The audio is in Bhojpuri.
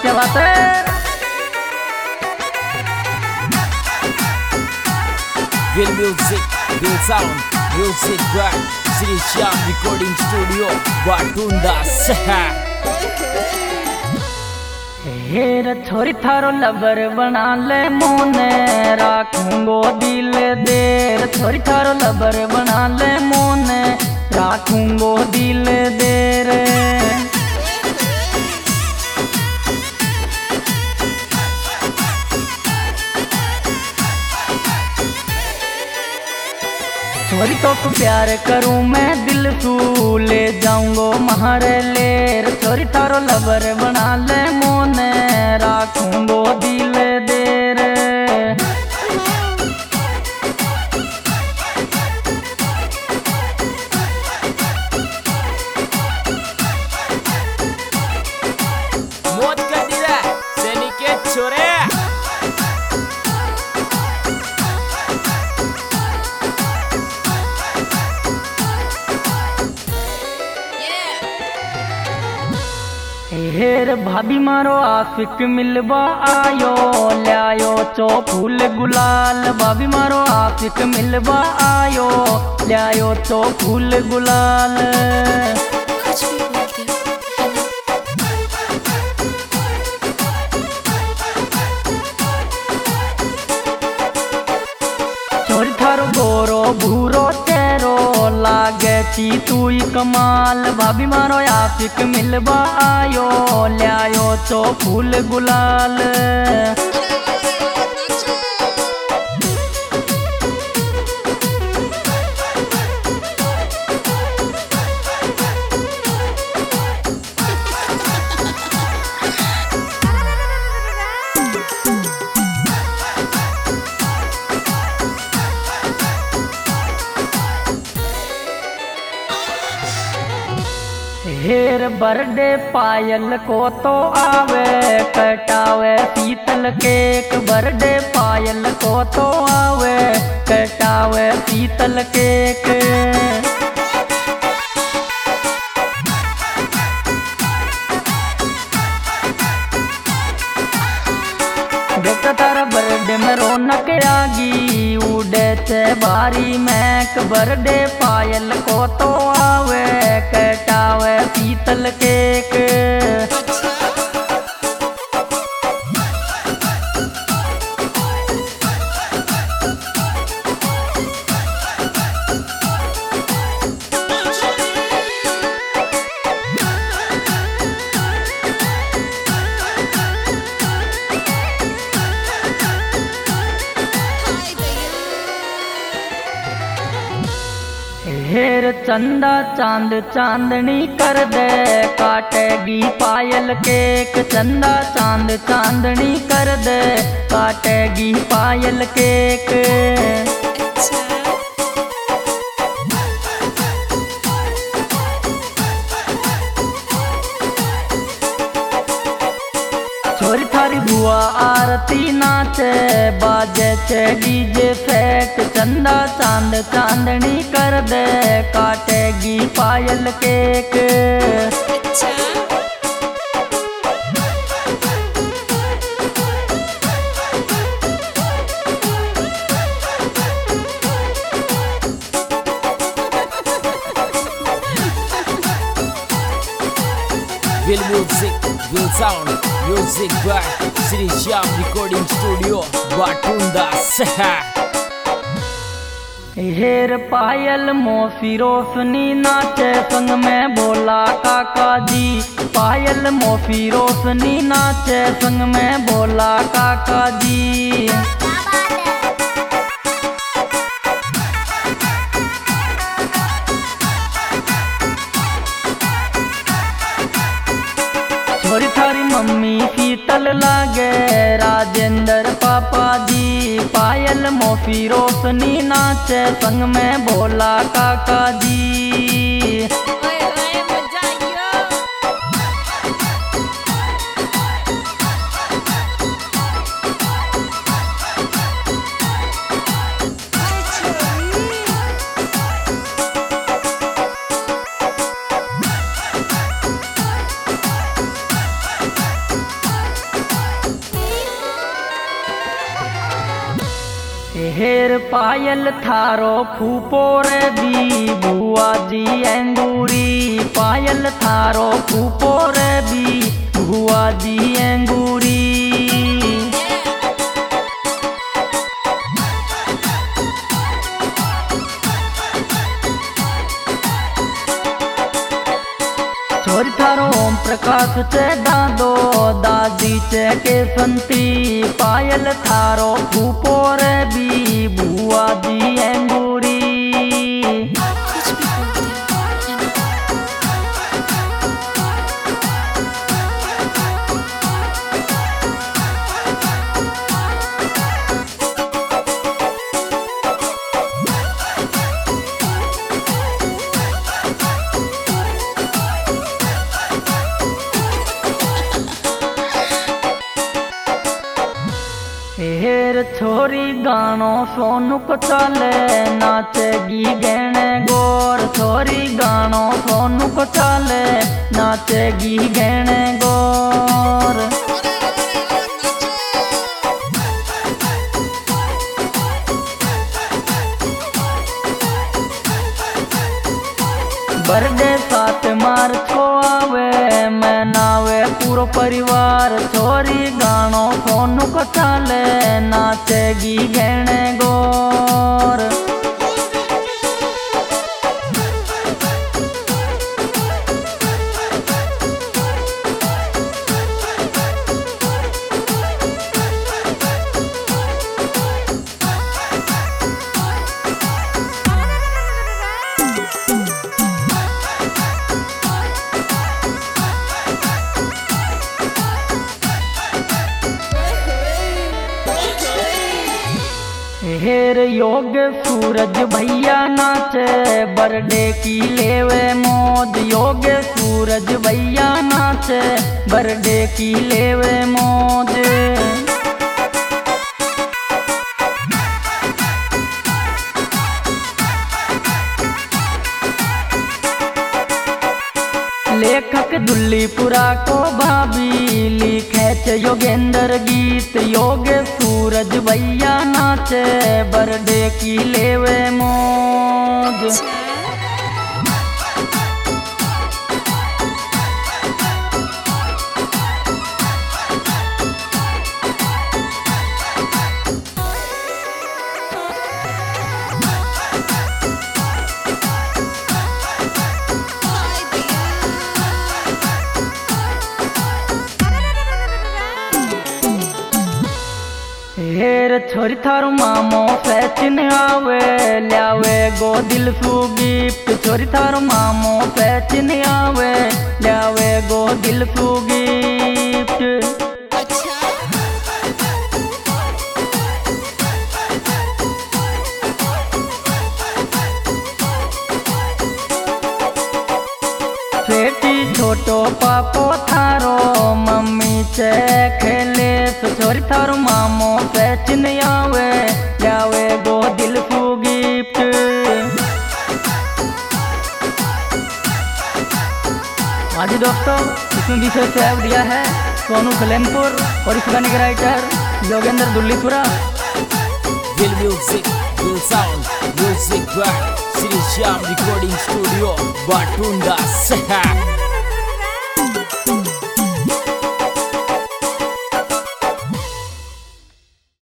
क्या बात है। Will music, will sound, music by Sri Shyam Recording Studio, Batunda Seha. हेर छोरी थारो लबर बना ले मोने, राखूंगो दिल देर। छोरी थारो लबर बना ले मोने, राखूंगो दिल देर। छोरी तो को प्यार करूं मैं दिल तू ले जाऊंगो महारे लेर। छोरी थारो लबर बना ले मोने, राखूंगो दिल देर। मौत का दिला सैनिके छोरे। हेर भाभी मारो आशिक मिलवा आयो, ल्यायो चो फूल गुलाल। भाभी मारो आशिक मिलवा आयो, ल्यायो चो फूल गुलाल। कुछ भी बोलते हो, छोरी थारो गोरो भूरो चेहरो, लागे ची तू कमाल। भाभी मारो आशिक मिलवा आयो, ल्यायो चो फूल गुलाल। हेर बर्थडे पायल को तो आवे, कटावे पीतल केक। बर्थडे पायल को तो आवे, कटावे पीतल केक। देखता तारा बर्थडे में रौनक आगी, उड़े चे भारी महक। बर्थडे पायल को तो आवे, कटावे पीतल केक। हेर चंदा चांद चांदनी कर दे, काटेगी पायल केक। चंदा चांद चांदनी कर दे, काटेगी पायल केक। छोरी थारी बुआ आरती नाचे, बाजे चे डीजे फैट। चंदा चांद चांदनी कर दे, काटेगी पायल cake. Will music, will sound, music by Sri Shyam Recording Studio, Batunda Seha. हेर पायल मोफी रोशनी नाचे, संग में भोला काका जी। पायल मोफी रोशनी नाचे, संग में भोला काका जी। छोरी थारी मम्मी शीतल लागे, राजेंद्र पापा जी। पायल मोफी रोशनी नाचे, संग में भोला काका जी। हेर पायल थारो फूपो रे बी बुआ जी अंगूरी पायल थारो फूपो रे बी बुआ जी अंगूरी छोरी थारो ओम प्रकाश चे दादो दादी चे के संती पायल थारो फूपो रे बी बुआ जी अंगूरी कुछ भी बोलते हो, है ना? हेर छोरी गानो सोनू को चले नाचेगी गहने गोर छोरी गानो सोनू को चले नाचेगी गहने गोर बर्थडे 7 मार्च को आवे मनावे पूरो परिवार छोरी गानो सोनू को चाले नाचेगी गहने गोर हेर योग सूरज भैया नाचे बर्थडे की लेवे मौज योग सूरज भैया नाचे बर्थडे की लेवे मौज लेखक दुल्लीपुरा को भाभी लिखे चे योगेंद्र गीत योग सूरज भैया नाचे बर्थडे की लेवे मौज हेर छोरी थारो मामो फैशन आवे ल्यावे गो दिल सु गिफ्ट छोरी थारो मामो फैशन आवे ल्यावे गो दिल सु गिफ्ट अच्छा बेटी छोटो पापो थारो मम्मी चे खेले छोरी थारो मामो फैशन आवे ल्यावे गो दिल सु गिफ्ट हाँ जी दोस्तों इसमें विषय से दिया है सोनू कलेमपुर और इस गाने के writer Yogendra Dullipura Will music, will sound, music by Sri Shyam Recording Studio, Batunda.